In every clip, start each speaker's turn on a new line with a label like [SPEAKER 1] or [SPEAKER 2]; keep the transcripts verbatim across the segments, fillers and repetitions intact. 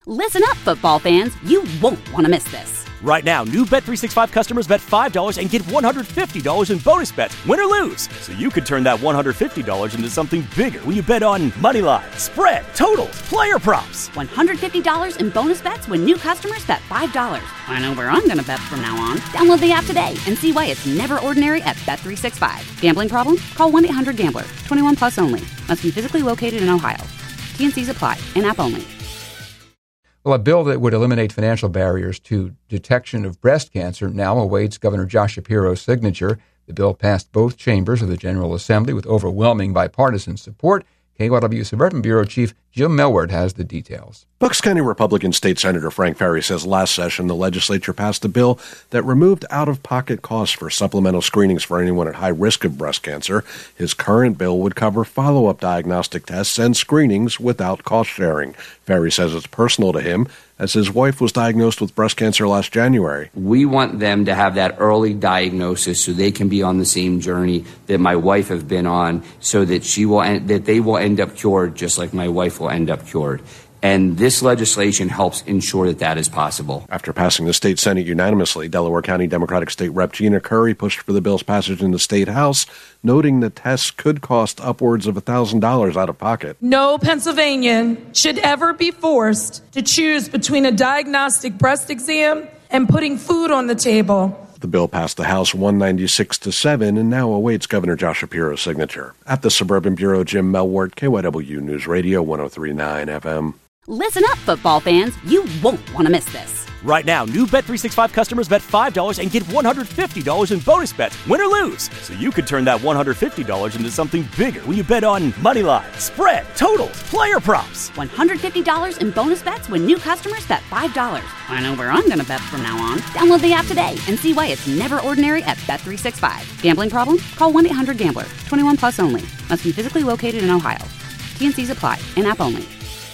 [SPEAKER 1] Listen up, football fans. You won't want to miss this.
[SPEAKER 2] Right now, new Bet three sixty-five customers bet five dollars and get one hundred fifty dollars in bonus bets, win or lose. So you could turn that one hundred fifty dollars into something bigger when you bet on money line, spread, totals, player props.
[SPEAKER 1] one hundred fifty dollars in bonus bets when new customers bet five dollars. I know where I'm going to bet from now on. Download the app today and see why it's never ordinary at Bet three sixty-five. Gambling problem? Call one eight hundred gambler. twenty-one plus only. Must be physically located in Ohio. T and C's apply. In-app only.
[SPEAKER 3] Well, a bill that would eliminate financial barriers to detection of breast cancer now awaits Governor Josh Shapiro's signature. The bill passed both chambers of the General Assembly with overwhelming bipartisan support. K Y W Suburban Bureau Chief Jim Melward has the details.
[SPEAKER 4] Bucks County Republican State Senator Frank Ferry says last session the legislature passed a bill that removed out-of-pocket costs for supplemental screenings for anyone at high risk of breast cancer. His current bill would cover follow-up diagnostic tests and screenings without cost sharing. Ferry says it's personal to him, as his wife was diagnosed with breast cancer last January.
[SPEAKER 5] We want them to have that early diagnosis so they can be on the same journey that my wife have been on, so that she will end, that they will end up cured just like my wife will end up cured. And this legislation helps ensure that that is possible.
[SPEAKER 4] After passing the state Senate unanimously, Delaware County Democratic State Rep Gina Curry pushed for the bill's passage in the state House, noting that tests could cost upwards of one thousand dollars out of pocket.
[SPEAKER 6] No Pennsylvanian should ever be forced to choose between a diagnostic breast exam and putting food on the table.
[SPEAKER 4] The bill passed the House one ninety-six to seven and now awaits Governor Josh Shapiro's signature. At the Suburban Bureau, Jim Melward, K Y W News Radio, one oh three point nine F M.
[SPEAKER 1] Listen up, football fans. You won't want to miss this.
[SPEAKER 2] Right now, new Bet three sixty-five customers bet five dollars and get one hundred fifty dollars in bonus bets, win or lose. So you could turn that one hundred fifty dollars into something bigger when you bet on money line, spread, totals, player props.
[SPEAKER 1] one hundred fifty dollars in bonus bets when new customers bet five dollars. I know where I'm going to bet from now on. Download the app today and see why it's never ordinary at Bet three sixty-five. Gambling problem? Call one eight hundred gambler. twenty-one plus only. Must be physically located in Ohio. T and C's apply. In-app only.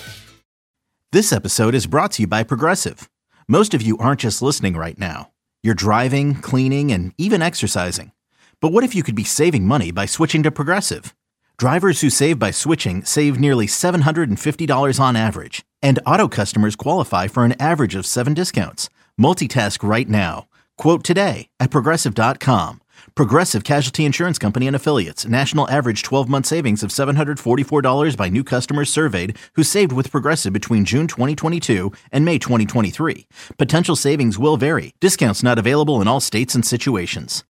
[SPEAKER 7] This episode is brought to you by Progressive. Most of you aren't just listening right now. You're driving, cleaning, and even exercising. But what if you could be saving money by switching to Progressive? Drivers who save by switching save nearly seven hundred fifty dollars on average. And auto customers qualify for an average of seven discounts. Multitask right now. Quote today at Progressive dot com. Progressive Casualty Insurance Company and Affiliates. National average twelve-month savings of seven hundred forty-four dollars by new customers surveyed who saved with Progressive between June twenty twenty-two and May twenty twenty-three. Potential savings will vary. Discounts not available in all states and situations.